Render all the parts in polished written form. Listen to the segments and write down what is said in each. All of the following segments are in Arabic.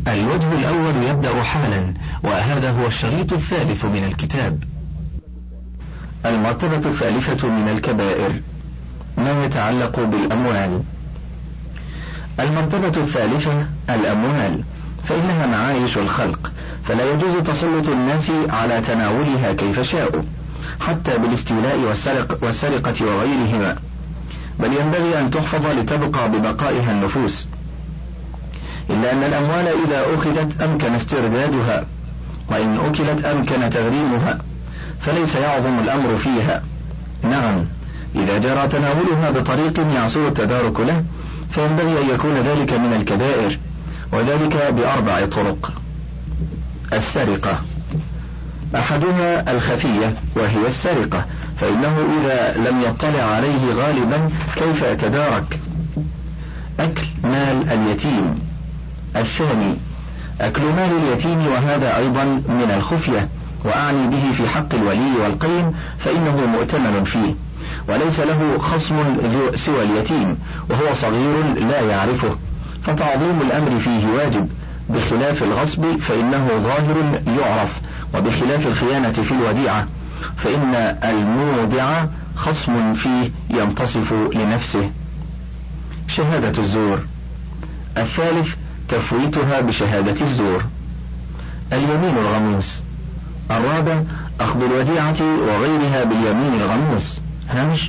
الوجه الأول يبدأ حالا، وهذا هو الشريط الثالث من الكتاب. المرتبة الثالثة من الكبائر ما يتعلق بالأموال. المرتبة الثالثة الأموال، فإنها معايش الخلق، فلا يجوز تسلط الناس على تناولها كيف شاءوا، حتى بالاستيلاء والسرقة وغيرهما، بل ينبغي أن تحفظ لتبقى ببقائها النفوس، إلا أن الأموال إذا أخذت أمكن استردادها، وإن أكلت أمكن تغريمها، فليس يعظم الأمر فيها. نعم، إذا جرى تناولها بطريق يعسر التدارك له فينبغي أن يكون ذلك من الكبائر، وذلك بأربع طرق. السرقة، أحدها الخفية وهي السرقة، فإنه إذا لم يطلع عليه غالبا كيف يتدارك. أكل مال اليتيم. الثاني أكل مال اليتيم، وهذا أيضا من الخفية، وأعني به في حق الولي والقيم، فإنه مؤتمن فيه، وليس له خصم سوى اليتيم، وهو صغير لا يعرفه، فتعظيم الأمر فيه واجب، بخلاف الغصب فإنه ظاهر يعرف، وبخلاف الخيانة في الوديعة، فإن المودع خصم فيه ينتصف لنفسه. شهادة الزور. الثالث تفويتها بشهادة الزور. اليمين الغموس. الرابع أخذ الوديعة وغيرها باليمين الغموس. هامش: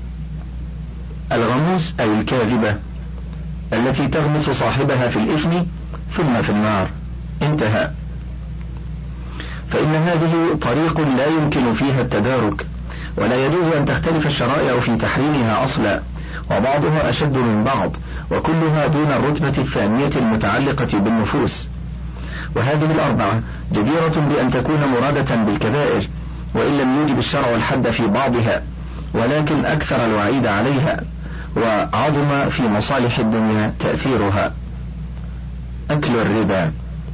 الغموس أي الكاذبة التي تغمس صاحبها في الإثم ثم في النار. انتهى. فإن هذه طريق لا يمكن فيها التدارك، ولا يجوز أن تختلف الشرائع في تحريمها أصلا، وبعضها أشد من بعض، وكلها دون الرتبة الثانية المتعلقة بالنفوس. وهذه الأربعة جديرة بأن تكون مرادة بالكبائر، وإن لم يوجب الشرع الحد في بعضها، ولكن أكثر الوعيد عليها، وعظم في مصالح الدنيا تأثيرها. أكل الربا.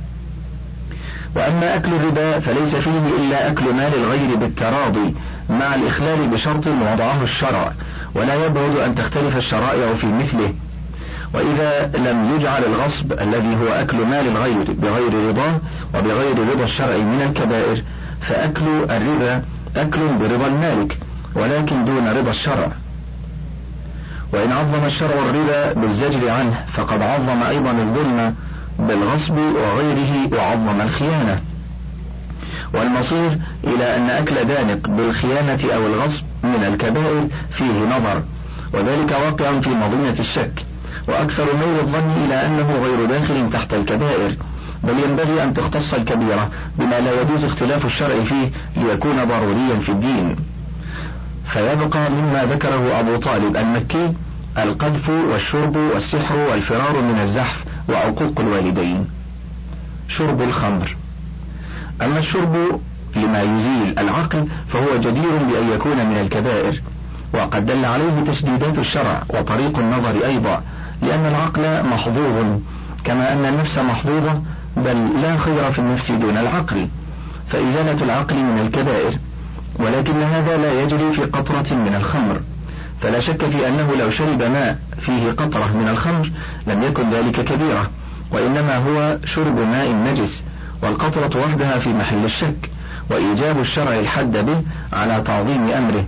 وأما أكل الربا فليس فيه إلا أكل مال الغير بالتراضي، مع الإخلال بشرط وضعه الشرع، ولا يبعد أن تختلف الشرائع في مثله. وإذا لم يجعل الغصب الذي هو أكل مال الغير بغير رضاه وبغير رضا الشرع من الكبائر، فأكل الربا أكل برضا المالك، ولكن دون رضا الشرع. وإن عظم الشرع الربا بالزجر عنه فقد عظم أيضا الظلم بالغصب وغيره، وعظم الخيانة. والمصير إلى أن أكل دانق بالخيانة أو الغصب من الكبائر فيه نظر، وذلك واقع في مظنة الشك، وأكثر ميل الظن إلى أنه غير داخل تحت الكبائر، بل ينبغي أن تختص الكبيرة بما لا يجوز اختلاف الشرع فيه ليكون ضروريا في الدين. فيبقى مما ذكره أبو طالب المكي القذف والشرب والسحر والفرار من الزحف وعقوق الوالدين. شرب الخمر. أما الشرب لما يزيل العقل فهو جدير بأن يكون من الكبائر، وقد دل عليه تشديدات الشرع وطريق النظر أيضا، لأن العقل محظوظ كما أن النفس محظوظة، بل لا خير في النفس دون العقل، فإزالة العقل من الكبائر. ولكن هذا لا يجري في قطرة من الخمر، فلا شك في أنه لو شرب ماء فيه قطرة من الخمر لم يكن ذلك كبيرة، وإنما هو شرب ماء نجس، والقطرة وحدها في محل الشك، وإيجاب الشرع الحد به على تعظيم أمره،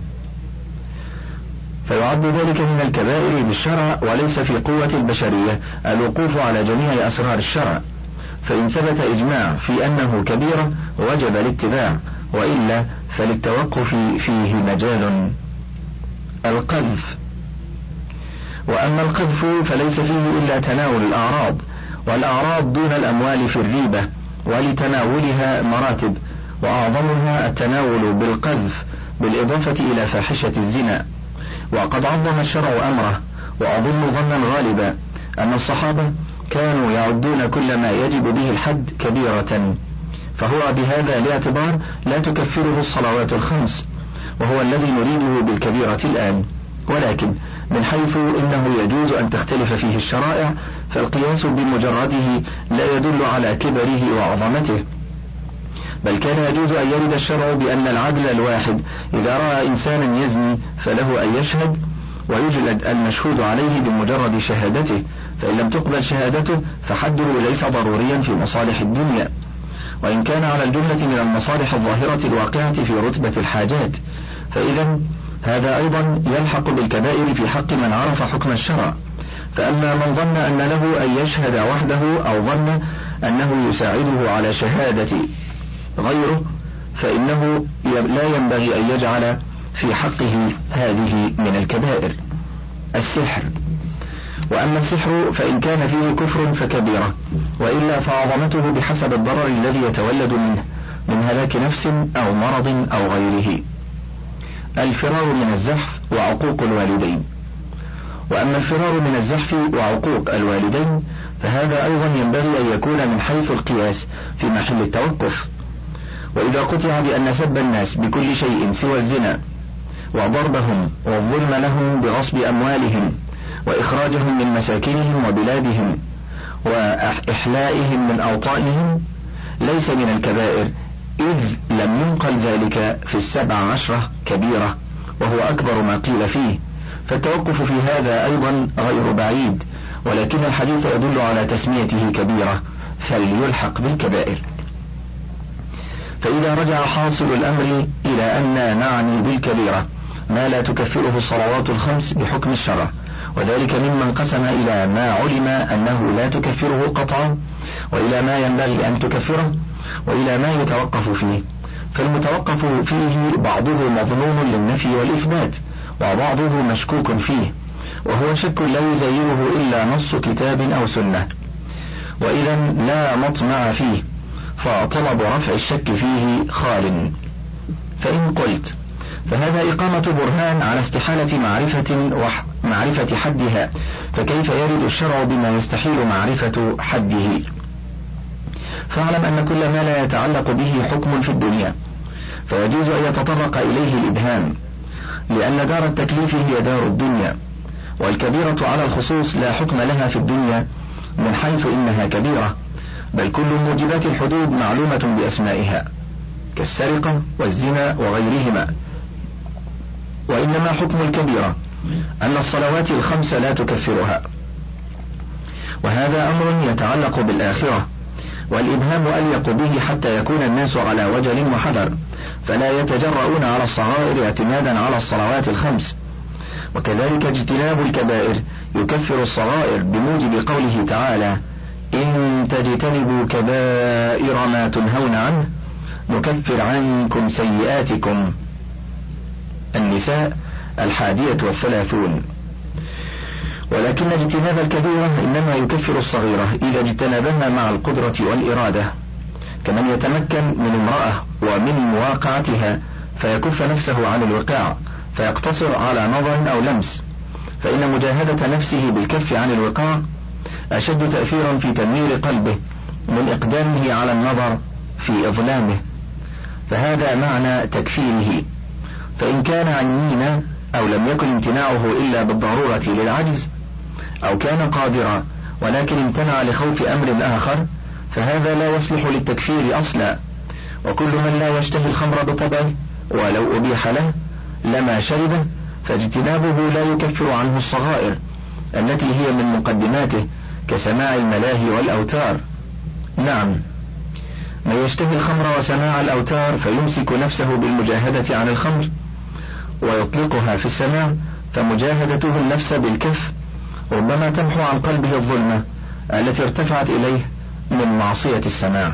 فيعد ذلك من الكبائر بالشرع، وليس في قوة البشرية الوقوف على جميع أسرار الشرع، فإن ثبت إجماع في أنه كبيرة وجب الاتباع، وإلا فللتوقف فيه مجال. القذف. وأما القذف فليس فيه إلا تناول الأعراض، والأعراض دون الأموال في الريبة، ولتناولها مراتب، وأعظمها التناول بالقذف بالإضافة إلى فاحشة الزنا. وقد عظم الشرع أمره، وأظن ظنا غالبا أن الصحابة كانوا يعدون كل ما يجب به الحد كبيرة، فهو بهذا الاعتبار لا تكفره الصلوات الخمس، وهو الذي نريده بالكبيرة الآن. ولكن من حيث إنه يجوز أن تختلف فيه الشرائع، فالقياس بمجرده لا يدل على كبره وعظمته، بل كان يجوز أن يرد الشرع بأن العدل الواحد إذا رأى إنسانا يزني فله أن يشهد ويجلد المشهود عليه بمجرد شهادته، فإن لم تقبل شهادته فحده ليس ضروريا في مصالح الدنيا، وإن كان على الجملة من المصالح الظاهرة الواقعة في رتبة الحاجات، فإذا هذا أيضا يلحق بالكبائر في حق من عرف حكم الشرع. فأما من ظن أن له أن يشهد وحده أو ظن أنه يساعده على شهادة غيره فإنه لا ينبغي أن يجعل في حقه هذه من الكبائر. السحر. وأما السحر فإن كان فيه كفر فكبيرة، وإلا فعظمته بحسب الضرر الذي يتولد منه من هلاك نفس أو مرض أو غيره. الفرار من الزحف وعقوق الوالدين. وأما الفرار من الزحف وعقوق الوالدين فهذا أيضا ينبغي أن يكون من حيث القياس في محل التوقف. وإذا قطع بأن سب الناس بكل شيء سوى الزنا وضربهم والظلم لهم بغصب أموالهم وإخراجهم من مساكنهم وبلادهم وإحلائهم من أوطانهم ليس من الكبائر، إذ لم ينقل ذلك في 17 كبيرة وهو أكبر ما قيل فيه، فالتوقف في هذا أيضا غير بعيد، ولكن الحديث يدل على تسميته كبيرة فليلحق بالكبائر. فإذا رجع حاصل الأمر إلى أن نعني بالكبيرة ما لا تكفره الصلوات الخمس بحكم الشرع، وذلك ممن قسم إلى ما علم أنه لا تكفره قطعا، وإلى ما ينبغي أن تكفره، وإلى ما يتوقف فيه. فالمتوقف فيه بعضه مظنون للنفي والإثبات، وبعضه مشكوك فيه، وهو شك لا يزيله إلا نص كتاب أو سنة، وإذا لا مطمع فيه، فطلب رفع الشك فيه خال. فإن قلت فهذا إقامة برهان على استحالة معرفة حدها، فكيف يرد الشرع بما يستحيل معرفة حده؟ فاعلم أن كل ما لا يتعلق به حكم في الدنيا فيجوز أن يتطرق إليه الإبهام، لأن دار التكليف هي دار الدنيا، والكبيرة على الخصوص لا حكم لها في الدنيا من حيث إنها كبيرة، بل كل موجبات الحدود معلومة بأسمائها كالسرقة والزنا وغيرهما. وإنما حكم الكبيرة أن الصلوات الخمس لا تكفرها، وهذا أمر يتعلق بالآخرة، والإبهام أليق به حتى يكون الناس على وجل وحذر، فلا يتجرؤون على الصغائر اعتمادا على الصلوات الخمس. وكذلك اجتناب الكبائر يكفر الصغائر بموجب قوله تعالى: إن تجتنبوا كبائر ما تنهون عنه نكفر عنكم سيئاتكم. النساء 31. ولكن اجتناب الكبيرة إنما يكفر الصغيرة إذا اجتنبها مع القدرة والإرادة، كمن يتمكن من امرأة ومن مواقعتها فيكف نفسه عن الوقاع فيقتصر على نظر أو لمس، فإن مجاهدة نفسه بالكف عن الوقاع أشد تأثيرا في تنوير قلبه من إقدامه على النظر في إظلامه، فهذا معنى تكفيره. فإن كان عنينا أو لم يكن امتناعه إلا بالضرورة للعجز، أو كان قادرا ولكن امتنع لخوف أمر آخر، فهذا لا يصلح للتكفير أصلا. وكل من لا يشتهي الخمر بطبعه ولو أبيح له لما شربه، فاجتنابه لا يكفر عنه الصغائر التي هي من مقدماته كسماع الملاهي والأوتار. نعم، من يشتهي الخمر وسماع الأوتار فيمسك نفسه بالمجاهدة عن الخمر ويطلقها في السماع، فمجاهدته النفس بالكف ربما تمحو عن قلبه الظلمة التي ارتفعت إليه من معصية السماع.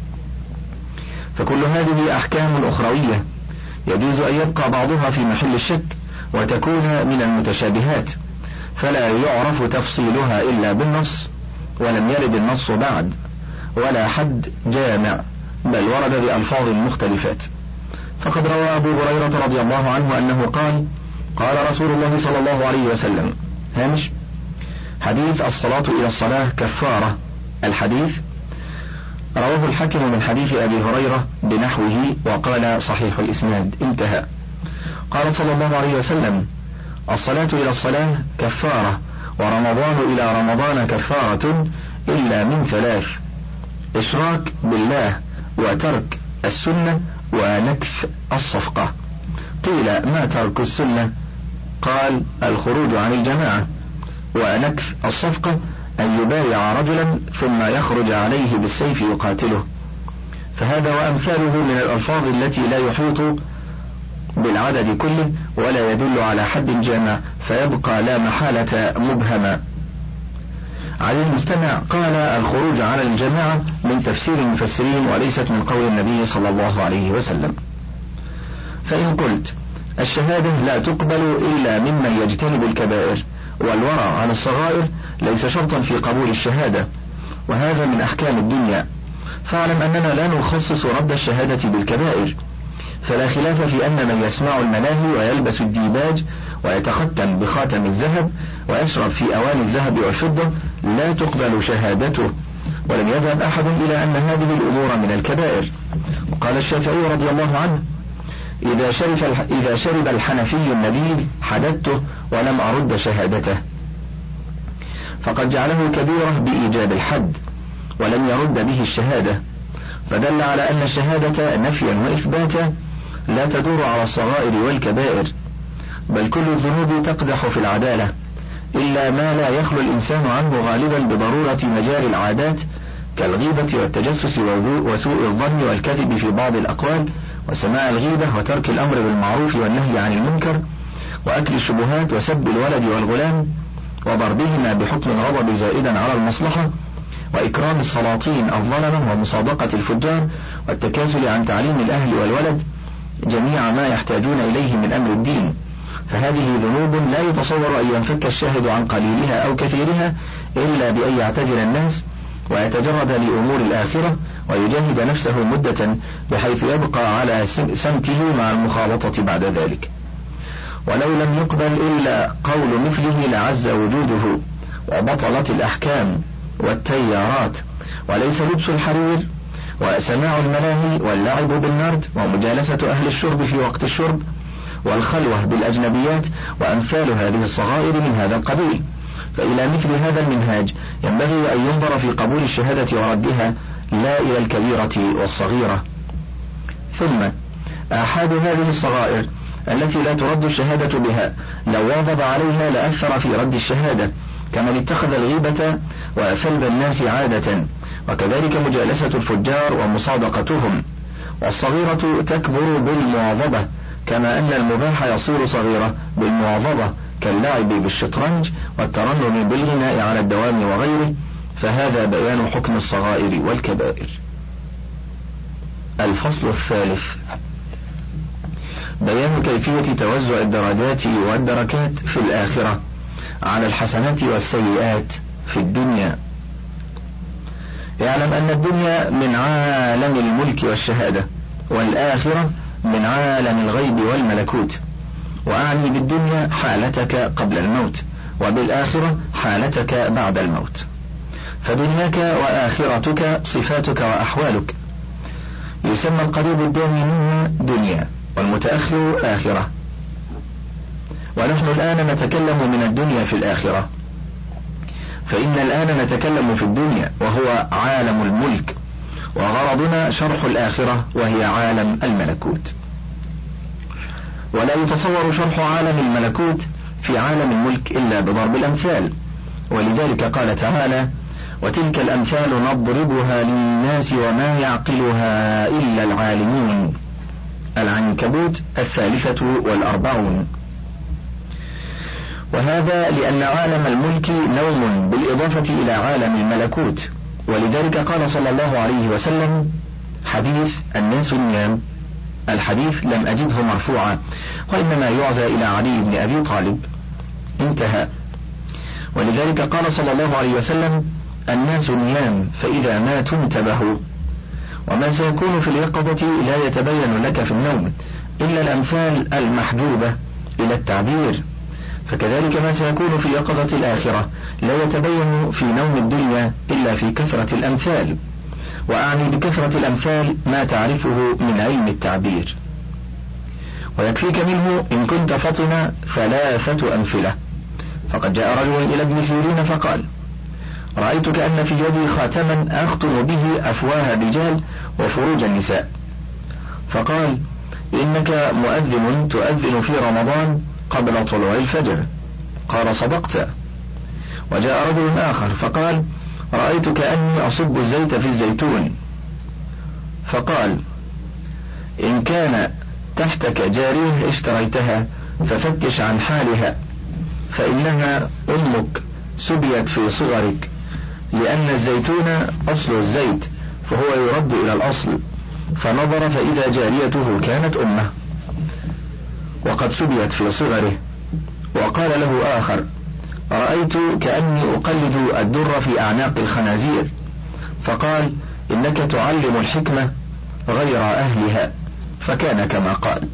فكل هذه أحكام أخروية يجوز أن يبقى بعضها في محل الشك وتكون من المتشابهات، فلا يعرف تفصيلها إلا بالنص، ولم يرد النص بعد ولا حد جامع، بل ورد بألفاظ مختلفات. فقد روى أبو هريرة رضي الله عنه أنه قال: قال رسول الله صلى الله عليه وسلم: هامش حديث الصلاة إلى الصلاة كفارة. الحديث رواه الحاكم من حديث أبي هريرة بنحوه وقال صحيح الإسناد. انتهى. قال صلى الله عليه وسلم: الصلاة إلى الصلاة كفارة، ورمضان إلى رمضان كفارة، إلا من 3: إشراك بالله، وترك السنة، ونكث الصفقة. قيل: ما ترك السنة؟ قال: الخروج عن الجماعة. ونكث الصفقة أن يبايع رجلا ثم يخرج عليه بالسيف يقاتله، فهذا وأمثاله من الألفاظ التي لا يحيط بالعدد كله ولا يدل على حد جامع، فيبقى لا محالة مبهما. عزيزي المستمع، قال الخروج على الجماعة من تفسير المفسرين وليست من قول النبي صلى الله عليه وسلم. فإن قلت الشهادة لا تقبل إلا ممن يجتنب الكبائر والورع عن الصغائر ليس شرطا في قبول الشهادة، وهذا من أحكام الدنيا، فاعلم أننا لا نخصص رد الشهادة بالكبائر، فلا خلاف في أن من يسمع الملاهي ويلبس الديباج ويتختم بخاتم الذهب ويشرب في أواني الذهب والفضة لا تقبل شهادته، ولم يذهب أحد إلى أن هذه الأمور من الكبائر. وقال الشافعي رضي الله عنه: إذا شرب الحنفي النبيذ حددته ولم أرد شهادته، فقد جعله كبيرة بإيجاب الحد ولم يرد به الشهادة، فدل على أن الشهادة نفيا وإثباتا لا تدور على الصغائر والكبائر، بل كل الذنوب تقدح في العدالة إلا ما لا يخلو الإنسان عنه غالبا بضرورة مجاري العادات كالغيبة والتجسس وسوء الظن والكذب في بعض الأقوال وسماع الغيبة وترك الأمر بالمعروف والنهي عن المنكر وأكل الشبهات وسب الولد والغلام وضربهما بحكم الغضب زائدا على المصلحة وإكرام السلاطين الظلمة ومصادقة الفجار والتكاسل عن تعليم الأهل والولد جميع ما يحتاجون إليه من أمر الدين، فهذه ذنوب لا يتصور أن ينفك الشاهد عن قليلها أو كثيرها إلا بأن يعتزل الناس ويتجرد لأمور الآخرة ويجاهد نفسه مدة بحيث يبقى على سمته مع المخالطة بعد ذلك. ولو لم يقبل إلا قول مثله لعز وجوده وبطلت الأحكام والتيارات، وليس لبس الحرير وسماع الملاهي واللعب بالنرد ومجالسة أهل الشرب في وقت الشرب والخلوة بالأجنبيات وأمثال هذه الصغائر من هذا القبيل. فإلى مثل هذا المنهاج ينبغي أن ينظر في قبول الشهادة وردها لا إلى الكبيرة والصغيرة. ثم آحاد هذه الصغائر التي لا ترد الشهادة بها لو واظب عليها لأثر في رد الشهادة، كمن اتخذ الغيبة وسلب الناس عادة، وكذلك مجالسة الفجار ومصادقتهم. والصغيرة تكبر بالمواظبة، كما أن المباح يصير صغيرة بالمواظبة كاللعب بالشطرنج والترنم بالغناء على الدوام وغيره، فهذا بيان حكم الصغائر والكبائر. الفصل الثالث: بيان كيفية توزع الدرجات والدركات في الآخرة على الحسنات والسيئات في الدنيا. يعلم أن الدنيا من عالم الملك والشهادة، والآخرة من عالم الغيب والملكوت، وأعني بالدنيا حالتك قبل الموت، وبالآخرة حالتك بعد الموت، فدنياك وآخرتك صفاتك وأحوالك. يسمى القريب الداني منها دنيا والمتأخر آخرة، ونحن الآن نتكلم من الدنيا في الآخرة، فإن الآن نتكلم في الدنيا وهو عالم الملك، وغرضنا شرح الآخرة وهي عالم الملكوت. ولا يتصور شرح عالم الملكوت في عالم الملك إلا بضرب الأمثال، ولذلك قال تعالى: وتلك الأمثال نضربها للناس وما يعقلها إلا العالمون. العنكبوت 43. وهذا لأن عالم الملك نوم بالإضافة إلى عالم الملكوت، ولذلك قال صلى الله عليه وسلم: حديث الناس نيام. الحديث لم أجده مرفوعا، وإنما يعزى إلى علي بن أبي طالب. انتهى. ولذلك قال صلى الله عليه وسلم: الناس نيام فإذا ماتوا انتبهوا. وما سيكون في اليقظة لا يتبين لك في النوم إلا الأمثال المحجوبة إلى التعبير، فكذلك ما سيكون في يقظة الآخرة لا يتبين في نوم الدنيا إلا في كثرة الأمثال، وأعني بكثرة الأمثال ما تعرفه من علم التعبير. ويكفيك منه إن كنت فطن 3 أمثلة. فقد جاء رجل إلى ابن سيرين فقال: رأيت كأن في يدي خاتما أختم به أفواه الرجال وفروج النساء. فقال: إنك مؤذن تؤذن في رمضان قبل طلوع الفجر. قال: صدقت. وجاء رجل آخر فقال: رأيت كأني أصب الزيت في الزيتون. فقال: إن كان تحتك جارية اشتريتها ففتش عن حالها، فإنها أمك سبيت في صغرك، لأن الزيتون أصل الزيت فهو يرد إلى الأصل. فنظر فإذا جاريته كانت أمه وقد سبيت في صغره. وقال له آخر: رأيت كأني أقلد الدر في أعناق الخنازير. فقال: إنك تعلم الحكمة غير أهلها. فكان كما قال.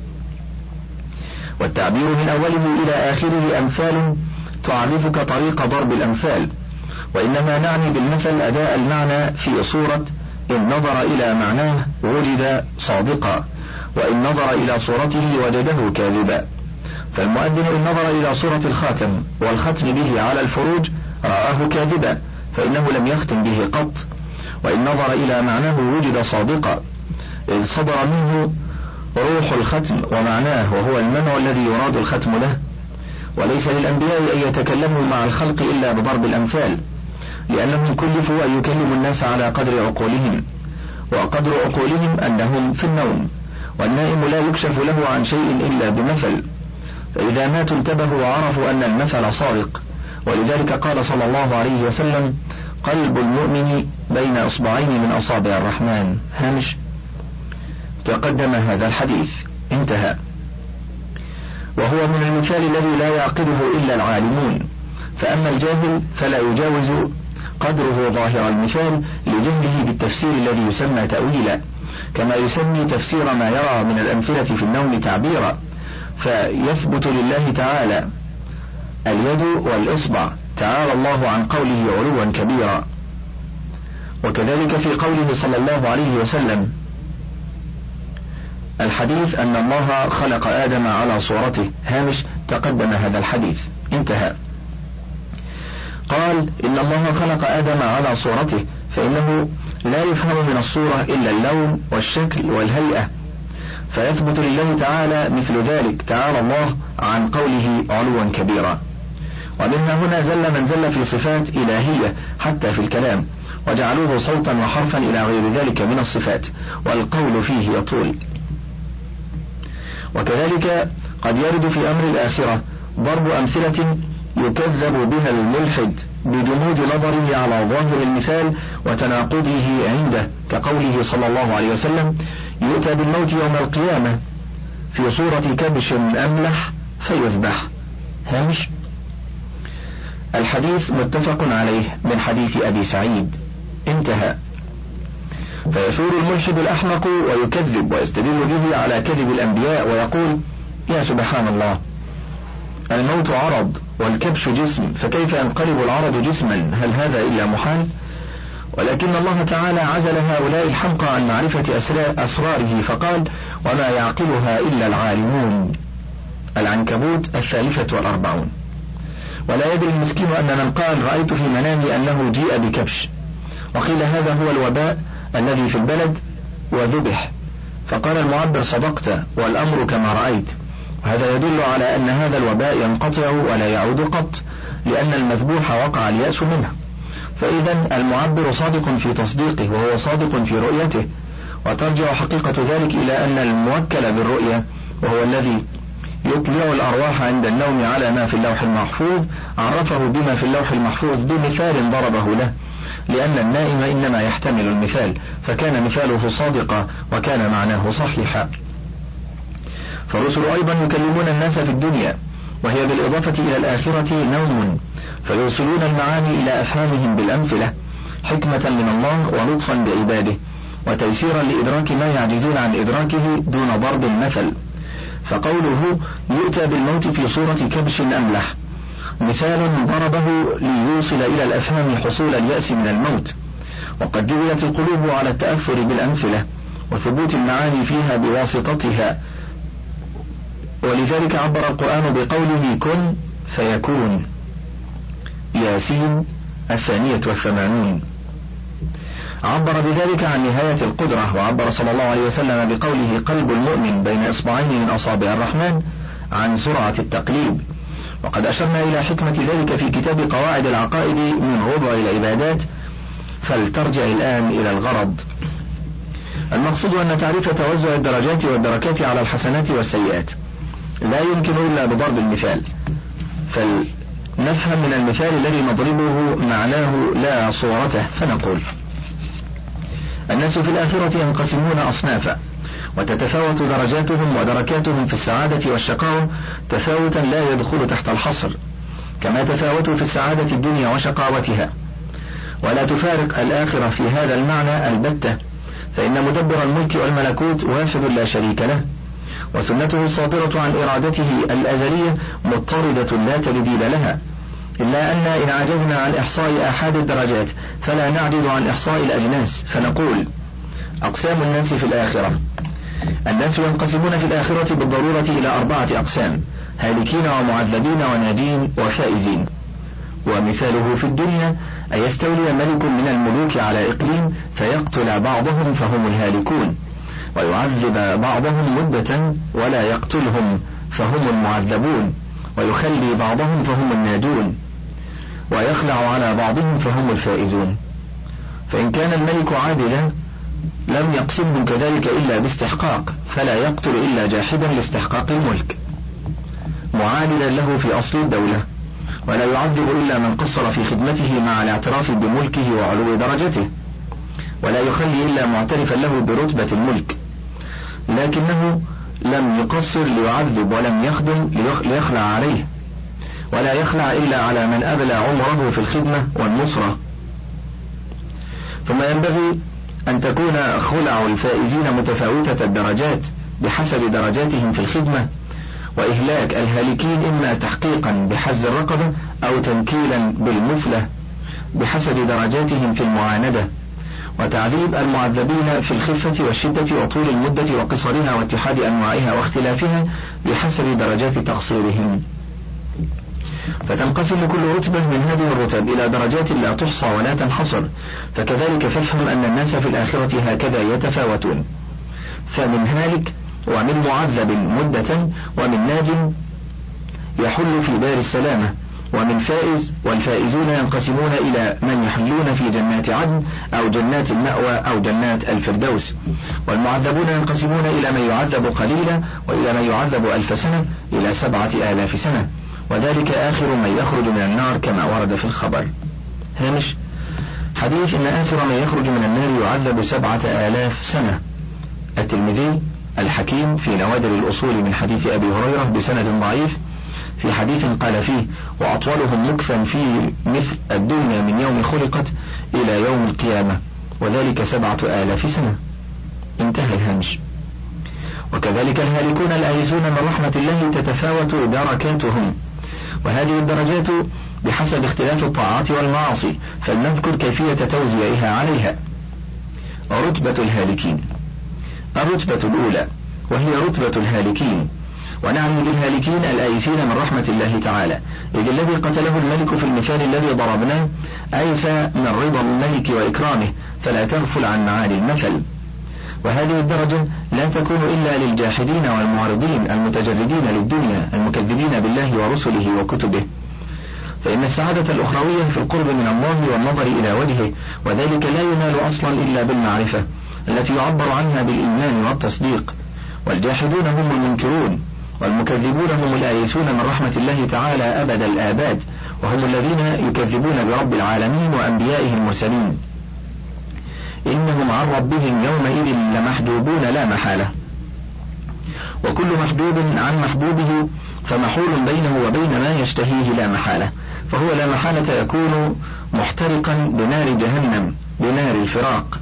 والتعبير من أوله إلى آخره أمثال تعرفك طريق ضرب الأمثال، وإنما نعني بالمثل أداء المعنى في صورة إن نظر إلى معناه وجد صادقا، وإن نظر إلى صورته وجده كاذبا. فالمؤذن إن نظر إلى صورة الخاتم والختم به على الفروج رآه كاذبا، فإنه لم يختم به قط. وإن نظر إلى معناه وجد صادقا، إذ صدر منه روح الختم ومعناه، وهو المنع الذي يراد الختم له. وليس للأنبياء أن يتكلموا مع الخلق إلا بضرب الأمثال، لأنهم كلفوا أن يكلموا الناس على قدر عقولهم، وقدر عقولهم أنهم في النوم، والنائم لا يكشف له عن شيء إلا بمثل. فإذا ماتوا انتبهوا وعرفوا أن المثل صادق. ولذلك قال صلى الله عليه وسلم: قلب المؤمن بين إصبعين من أصابع الرحمن. هامش. تقدم هذا الحديث. انتهى. وهو من المثال الذي لا يعقله إلا العالمون، فأما الجاهل فلا يجاوز قدره ظاهر المثال لجهله بالتفسير الذي يسمى تأويلا، كما يسمي تفسير ما يرى من الأمثلة في النوم تعبيرا. فيثبت لله تعالى اليد والإصبع، تعالى الله عن قوله علوا كبيرا. وكذلك في قوله صلى الله عليه وسلم الحديث أن الله خلق آدم على صورته. هامش. تقدم هذا الحديث. انتهى. قال: إن الله خلق آدم على صورته، فإنه لا يفهم من الصورة إلا اللون والشكل والهيئة، فيثبت لله تعالى مثل ذلك، تعالى الله عن قوله علوا كبيرا. ومنها هنا زل من زل في صفات إلهية حتى في الكلام، وجعلوه صوتا وحرفا إلى غير ذلك من الصفات، والقول فيه يطول. وكذلك قد يرد في أمر الآخرة ضرب أمثلة يكذب بها الملحد بجمود نظره على ظاهر المثال وتناقضه عنده، كقوله صلى الله عليه وسلم: يؤتى بالموت يوم القيامة في صورة كبش أملح فيذبح. هامش. الحديث متفق عليه من حديث أبي سعيد. انتهى. فيثور الملحد الأحمق ويكذب ويستدل به على كذب الأنبياء ويقول: يا سبحان الله، الموت عرض والكبش جسم، فكيف ينقلب العرض جسما؟ هل هذا إلا محال؟ ولكن الله تعالى عزل هؤلاء الحمقى عن معرفة أسراره فقال: وما يعقلها إلا العالمون. العنكبوت 43. ولا يدري المسكين أن من قال: رأيت في منامي أنه جيء بكبش، وقيل هذا هو الوباء الذي في البلد وذبح، فقال المعبر: صدقت والأمر كما رأيت. وهذا يدل على أن هذا الوباء ينقطع ولا يعود قط، لأن المذبوح وقع اليأس منه. فإذا المعبر صادق في تصديقه، وهو صادق في رؤيته. وترجع حقيقة ذلك إلى أن الموكل بالرؤية، وهو الذي يطلع الأرواح عند النوم على ما في اللوح المحفوظ، عرفه بما في اللوح المحفوظ بمثال ضربه له، لأن النائم إنما يحتمل المثال، فكان مثاله صادقا وكان معناه صحيحا. فالرسل أيضا يكلمون الناس في الدنيا، وهي بالإضافة إلى الآخرة نوم، فيوصلون المعاني إلى أفهامهم بالأمثلة، حكمة من الله ولطفا بعباده، وتيسيرا لإدراك ما يعجزون عن إدراكه دون ضرب المثل. فقوله يؤتى بالموت في صورة كبش أملح مثال ضربه ليوصل إلى الأفهام حصول اليأس من الموت. وقد جبلت القلوب على التأثر بالأمثلة وثبوت المعاني فيها بواسطتها، ولذلك عبر القرآن بقوله كن فيكون. ياسين 82. عبر بذلك عن نهاية القدرة، وعبر صلى الله عليه وسلم بقوله قلب المؤمن بين إصبعين من أصابع الرحمن عن سرعة التقليب. وقد أشرنا إلى حكمة ذلك في كتاب قواعد العقائد من وضع العبادات، فلترجع الآن إلى الغرض. المقصود أن تعريف توزع الدرجات والدركات على الحسنات والسيئات لا يمكن إلا بضرب المثال، فلنفهم من المثال الذي نضربه معناه لا صورته. فنقول: الناس في الآخرة ينقسمون أصنافا، وتتفاوت درجاتهم ودركاتهم في السعادة والشقاوة تفاوتا لا يدخل تحت الحصر، كما تفاوتوا في السعادة الدنيا وشقاوتها، ولا تفارق الآخرة في هذا المعنى البتة، فإن مدبر الملك والملكوت واحد لا شريك له، وسنته الصادرة عن إرادته الأزلية مضطردة لا تبديل لها، إلا أن إن عجزنا عن إحصاء أحد الدرجات فلا نعجز عن إحصاء الأجناس. فنقول: أقسام الناس في الآخرة. الناس ينقسمون في الآخرة بالضرورة إلى 4 أقسام: هالكين ومعذبين وناجين وفائزين. ومثاله في الدنيا أن يستولي ملك من الملوك على إقليم فيقتل بعضهم فهم الهالكون، ويعذب بعضهم مدة ولا يقتلهم فهم المعذبون، ويخلي بعضهم فهم الناجون، ويخلع على بعضهم فهم الفائزون. فإن كان الملك عادلا لم يقسمهم كذلك إلا باستحقاق، فلا يقتل إلا جاحدا لاستحقاق الملك معادلا له في أصل الدولة، ولا يعذب إلا من قصر في خدمته مع الاعتراف بملكه وعلو درجته، ولا يخلي إلا معترفا له برتبة الملك، لكنه لم يقصر ليعذب ولم يخدم ليخلع عليه، ولا يخلع إلا على من أبلى عمره في الخدمة والنصرة. ثم ينبغي أن تكون خلع الفائزين متفاوتة الدرجات بحسب درجاتهم في الخدمة، وإهلاك الهالكين إما تحقيقا بحز الرقبة أو تنكيلا بالمثلة بحسب درجاتهم في المعاندة، وتعذيب المعذبين في الخفة والشدة وطول المدة وقصرها واتحاد أنواعها واختلافها بحسب درجات تقصيرهم. فتنقسم كل رتبة من هذه الرتب إلى درجات لا تحصى ولا تنحصر، فكذلك فافهم أن الناس في الآخرة هكذا يتفاوتون، فمن هالك ومن معذب مدة، ومن ناج يحل في دار السلامة، ومن فائز، والفائزون ينقسمون إلى من يحلون في جنات عدن أو جنات المأوى أو جنات الفردوس، والمعذبون ينقسمون إلى من يعذب قليلا وإلى من يعذب 1000 سنة إلى 7000 سنة، وذلك آخر من يخرج من النار كما ورد في الخبر. هامش: حديث إن آخر من يخرج من النار يعذب 7000 سنة. الترمذي الحكيم في نوادر الأصول من حديث أبي هريرة بسند ضعيف في حديث قال فيه: وأطولهم مكثا في مثل الدنيا من يوم خلقت إلى يوم القيامة، وذلك 7000 سنة. انتهى الهامش. وكذلك الهالكون الآيسون من رحمة الله تتفاوت دركاتهم، وهذه الدرجات بحسب اختلاف الطاعات والمعاصي، فلنذكر كيفية توزيعها عليها. رتبة الهالكين. الرتبة الأولى وهي رتبة الهالكين، ونعني بالهالكين الآيسين من رحمة الله تعالى، إذ الذي قتله الملك في المثال الذي ضربناه أيس من رضا الملك وإكرامه، فلا تغفل عن معاني المثل. وهذه الدرجة لا تكون إلا للجاحدين والمعرضين المتجردين للدنيا المكذبين بالله ورسله وكتبه، فإن السعادة الأخروية في القرب من الله والنظر إلى وجهه، وذلك لا ينال أصلا إلا بالمعرفة التي يعبر عنها بالإيمان والتصديق. والجاحدون هم المنكرون، والمكذبون هم الآيسون من رحمة الله تعالى أبد الآباد، وهم الذين يكذبون برب العالمين وأنبيائه المرسلين. إنهم عن ربهم يومئذ لمحجوبون لا محالة، وكل محجوب عن محبوبه فمحول بينه وبين ما يشتهيه لا محالة، فهو لا محالة يكون محترقا بنار جهنم بنار الفراق.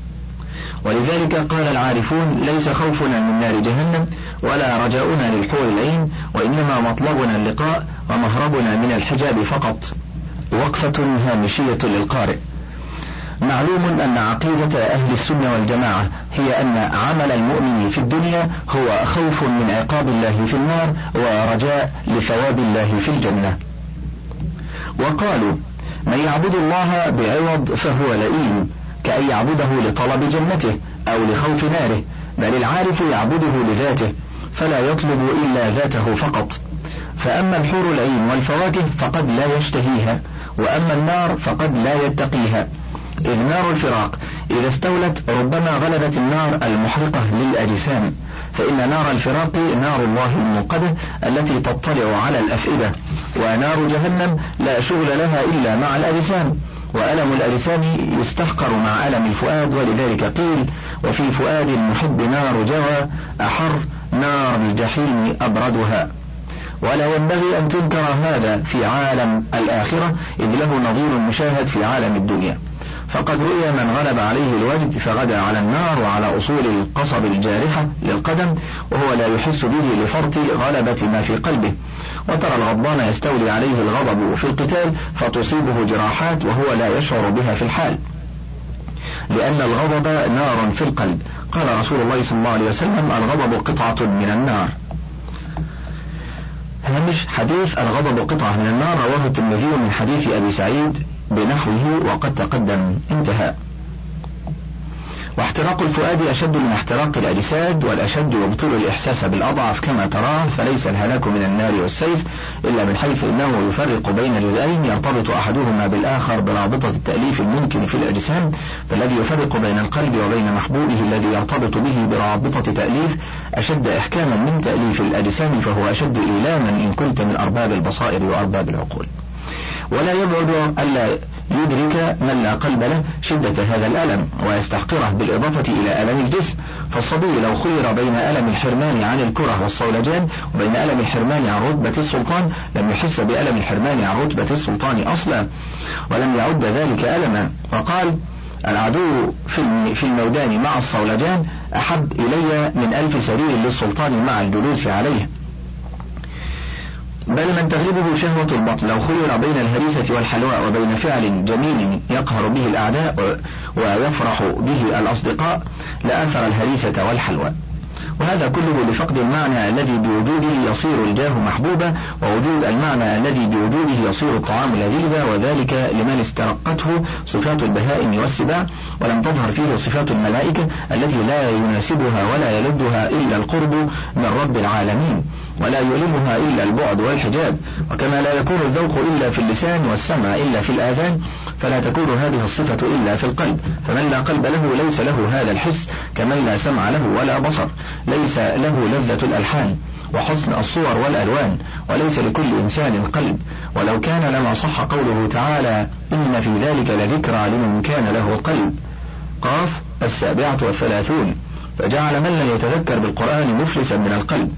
ولذلك قال العارفون: ليس خوفنا من نار جهنم ولا رجاؤنا للحور العين، وإنما مطلبنا اللقاء ومهربنا من الحجاب فقط. وقفة هامشية للقارئ. معلوم أن عقيدة أهل السنة والجماعة هي أن عمل المؤمن في الدنيا هو خوف من عقاب الله في النار ورجاء لثواب الله في الجنة. وقالوا: من يعبد الله بعوض فهو لئيم، كأن يعبده لطلب جنته أو لخوف ناره، بل العارف يعبده لذاته فلا يطلب إلا ذاته فقط، فأما الحور العين والفواكه فقد لا يشتهيها، وأما النار فقد لا يتقيها، إذ نار الفراق إذا استولت ربما غلبت النار المحرقة للأجسام، فإن نار الفراق نار الله الموقدة التي تطلع على الأفئدة، ونار جهنم لا شغل لها إلا مع الأجسام، وألم الأجسام يستحقر مع ألم الفؤاد، ولذلك قيل وفي فؤاد المحب نار جوى أحر نار الجحيم أبردها. ولا ينبغي أن تنكر هذا في عالم الآخرة، إذ له نظير مشاهد في عالم الدنيا، فقد رؤي من غلب عليه الوجد فغدا على النار وعلى أصول القصب الجارحة للقدم، وهو لا يحس به لفرط غلبة ما في قلبه، وترى الغضبان يستولي عليه الغضب في القتال فتصيبه جراحات وهو لا يشعر بها في الحال، لأن الغضب نار في القلب. قال رسول الله صلى الله عليه وسلم: الغضب قطعة من النار. هامش حديث الغضب قطعة من النار رواه الترمذي من حديث أبي سعيد بنحوه وقد تقدم. انتهى. واحتراق الفؤاد أشد من احتراق الأجساد، والأشد يبطل الإحساس بالأضعف كما تراه، فليس الهلاك من النار والسيف إلا من حيث إنه يفرق بين جزئين يرتبط أحدهما بالآخر برابطة التأليف الممكن في الأجسام، فالذي يفرق بين القلب وبين محبوبه الذي يرتبط به برابطة تأليف أشد إحكاما من تأليف الأجسام، فهو أشد إيلاما إن كنت من أرباب البصائر وأرباب العقول. ولا يبعد ألا يدرك من لا قلب له شدة هذا الألم ويستحقره بالإضافة إلى ألم الجسم، فالصبي لو خير بين ألم الحرمان عن الكره والصولجان وبين ألم الحرمان عن رتبة السلطان لم يحس بألم الحرمان عن رتبة السلطان أصلا، ولم يعد ذلك ألما، وقال: العدو في الميدان مع الصولجان أحب إلي من 1000 سرير للسلطان مع الجلوس عليه. بل من تغلبه شهوة البطن لو خير بين الهريسة والحلواء وبين فعل جميل يقهر به الأعداء ويفرح به الأصدقاء لآثر الهريسة والحلواء، وهذا كله لفقد المعنى الذي بوجوده يصير الجاه محبوبا، ووجود المعنى الذي بوجوده يصير الطعام لذيذا، وذلك لمن استرقته صفات البهائم والسباع ولم تظهر فيه صفات الملائكة التي لا يناسبها ولا يلدها إلا القرب من رب العالمين، ولا يؤلمها إلا البعد والحجاب، وكما لا يكون الذوق إلا في اللسان والسمع إلا في الآذان، فلا تكون هذه الصفة إلا في القلب، فمن لا قلب له ليس له هذا الحس، كمن لا سمع له ولا بصر، ليس له لذة الألحان وحسن الصور والألوان، وليس لكل إنسان قلب، ولو كان لما صح قوله تعالى: إن في ذلك لذكرى لمن كان له قلب. قاف 37، فجعل من لا يتذكر بالقرآن مفلسا من القلب.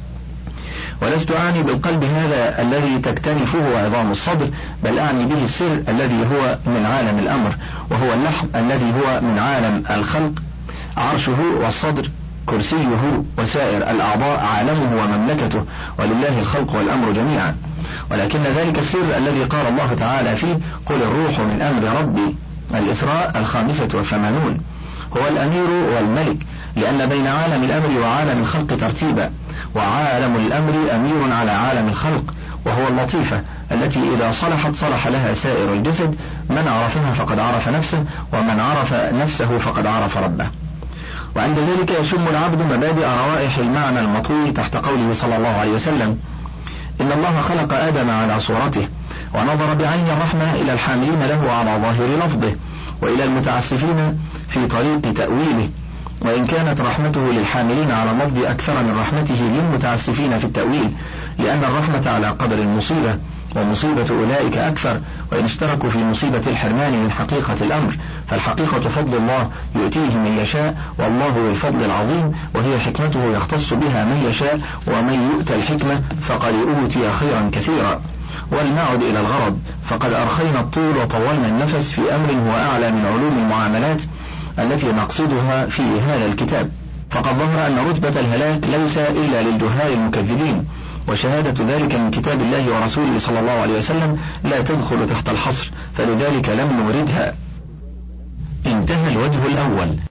ولست أعني بالقلب هذا الذي تكتنفه عظام الصدر، بل أعني به السر الذي هو من عالم الأمر، وهو اللحم الذي هو من عالم الخلق، عرشه والصدر كرسيه وسائر الأعضاء عالمه ومملكته، ولله الخلق والأمر جميعا. ولكن ذلك السر الذي قال الله تعالى فيه: قل الروح من أمر ربي، الإسراء 85، هو الأمير والملك، لأن بين عالم الأمر وعالم الخلق ترتيبا، وعالم الأمر أمير على عالم الخلق، وهو اللطيفة التي إذا صلحت صلح لها سائر الجسد، من عرفها فقد عرف نفسه، ومن عرف نفسه فقد عرف ربه. وعند ذلك يشم العبد مبادئ روائح المعنى المطوي تحت قوله صلى الله عليه وسلم: إن الله خلق آدم على صورته، ونظر بعين الرحمة إلى الحاملين له على ظاهر لفظه، وإلى المتعسفين في طريق تأويله، وإن كانت رحمته للحاملين على اللفظ أكثر من رحمته للمتعسفين في التأويل، لأن الرحمة على قدر المصيبة، ومصيبة أولئك أكثر، وإن اشتركوا في مصيبة الحرمان من حقيقة الأمر، فالحقيقة فضل الله يؤتيه من يشاء، والله ذو الفضل العظيم، وهي حكمته يختص بها من يشاء، ومن يؤتى الحكمة فقد أوتي خيرا كثيرا. ولنعد إلى الغرض، فقد أرخينا الطول وطولنا النفس في أمر هو أعلى من علوم المعاملات التي نقصدها في هذا الكتاب، فقد ظهر أن رتبة الهلاك ليس إلا للجهال المكذبين، وشهادة ذلك من كتاب الله ورسوله صلى الله عليه وسلم لا تدخل تحت الحصر، فلذلك لم نوردها. انتهى الوجه الأول.